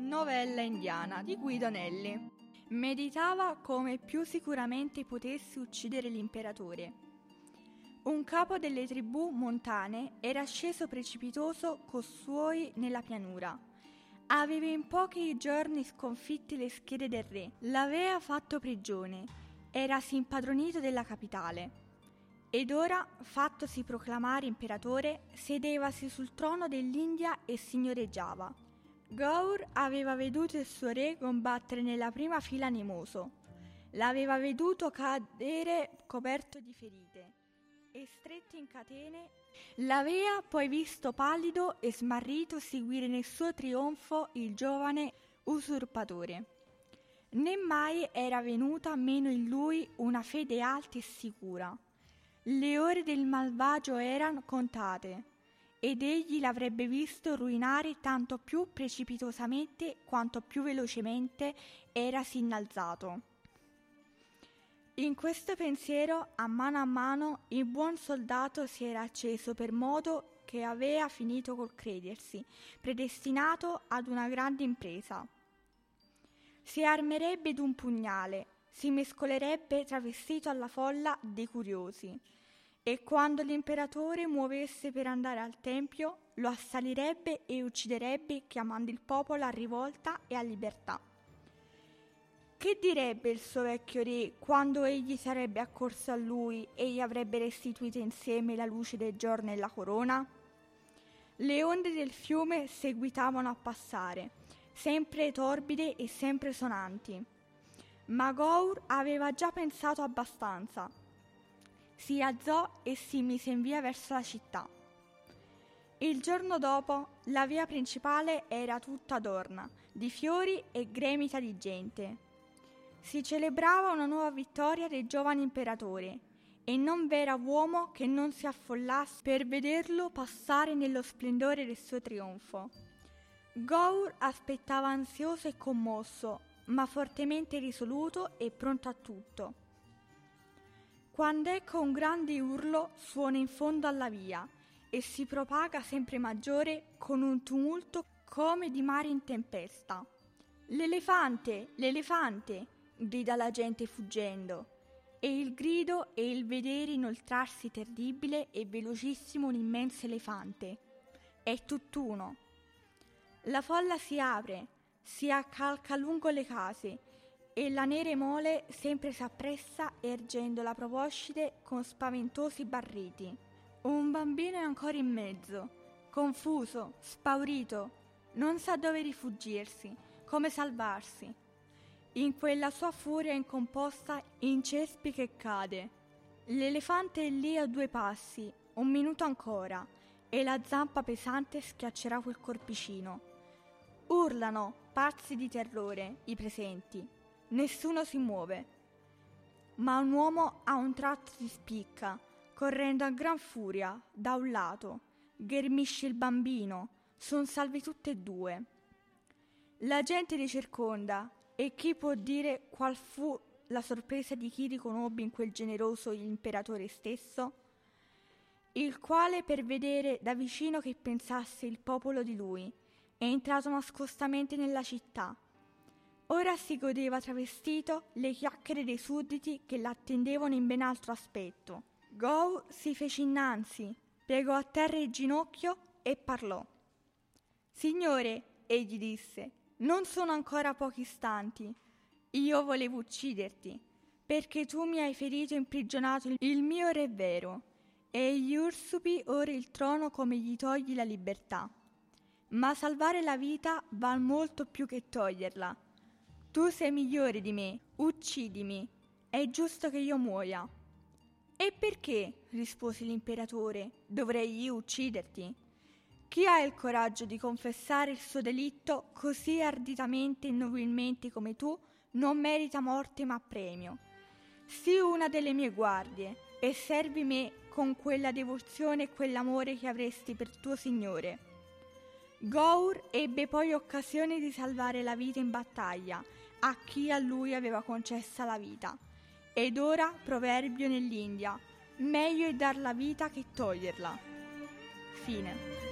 Novella indiana di Guido Nelli. Meditava come più sicuramente potesse uccidere l'imperatore. Un capo delle tribù montane era sceso precipitoso costruoi nella pianura. Aveva in pochi giorni sconfitte le schiere del re, l'aveva fatto prigione, erasi impadronito della capitale. Ed ora, fattosi proclamare imperatore, sedevasi sul trono dell'India e signoreggiava. Gaur aveva veduto il suo re combattere nella prima fila animoso. L'aveva veduto cadere coperto di ferite e stretto in catene. L'aveva poi visto pallido e smarrito seguire nel suo trionfo il giovane usurpatore. Né mai era venuta meno in lui una fede alta e sicura. Le ore del malvagio erano contate, ed egli l'avrebbe visto ruinare tanto più precipitosamente quanto più velocemente erasi innalzato. In questo pensiero, a mano, il buon soldato si era acceso per modo che aveva finito col credersi predestinato ad una grande impresa. Si armerebbe d'un pugnale, si mescolerebbe travestito alla folla dei curiosi, e quando l'imperatore muovesse per andare al tempio, lo assalirebbe e ucciderebbe chiamando il popolo a rivolta e a libertà. Che direbbe il suo vecchio re quando egli sarebbe accorso a lui e gli avrebbe restituito insieme la luce del giorno e la corona? Le onde del fiume seguitavano a passare, sempre torbide e sempre sonanti. Ma Gaur aveva già pensato abbastanza. Si alzò e si mise in via verso la città. Il giorno dopo la via principale era tutta adorna di fiori e gremita di gente. Si celebrava una nuova vittoria del giovane imperatore e non v'era uomo che non si affollasse per vederlo passare nello splendore del suo trionfo. Gaur aspettava ansioso e commosso, ma fortemente risoluto e pronto a tutto. Quando ecco un grande urlo suona in fondo alla via e si propaga sempre maggiore con un tumulto come di mare in tempesta. «L'elefante! L'elefante!» grida la gente fuggendo, e il grido e il vedere inoltrarsi terribile e velocissimo un immenso elefante. È tutt'uno. La folla si apre, si accalca lungo le case, e la nere mole sempre s'appressa ergendo la proboscide con spaventosi barriti. Un bambino è ancora in mezzo, confuso, spaurito, non sa dove rifugirsi, come salvarsi. In quella sua furia incomposta incespica e cade. L'elefante è lì a 2 passi, 1 minuto ancora, e la zampa pesante schiaccerà quel corpicino. Urlano, pazzi di terrore, i presenti. Nessuno si muove. Ma un uomo a un tratto si spicca, correndo a gran furia, da un lato. Ghermisce il bambino, son salvi tutti e 2. La gente li circonda, e chi può dire qual fu la sorpresa di chi riconobbe in quel generoso l'imperatore stesso, il quale per vedere da vicino che pensasse il popolo di lui è entrato nascostamente nella città. Ora si godeva travestito le chiacchiere dei sudditi che l'attendevano in ben altro aspetto. Gaur si fece innanzi, piegò a terra il ginocchio e parlò. «Signore», egli disse, «non sono ancora pochi istanti. Io volevo ucciderti, perché tu mi hai ferito e imprigionato il mio re vero, e gli ursupi ora il trono come gli togli la libertà. Ma salvare la vita val molto più che toglierla. Tu sei migliore di me, uccidimi, è giusto che io muoia». «E perché», rispose l'imperatore, «dovrei io ucciderti? Chi ha il coraggio di confessare il suo delitto così arditamente e nobilmente come tu non merita morte ma premio. Sii una delle mie guardie e servi me con quella devozione e quell'amore che avresti per tuo signore». Gaur ebbe poi occasione di salvare la vita in battaglia a chi a lui aveva concessa la vita. Ed ora, proverbio nell'India, meglio è dar la vita che toglierla. Fine.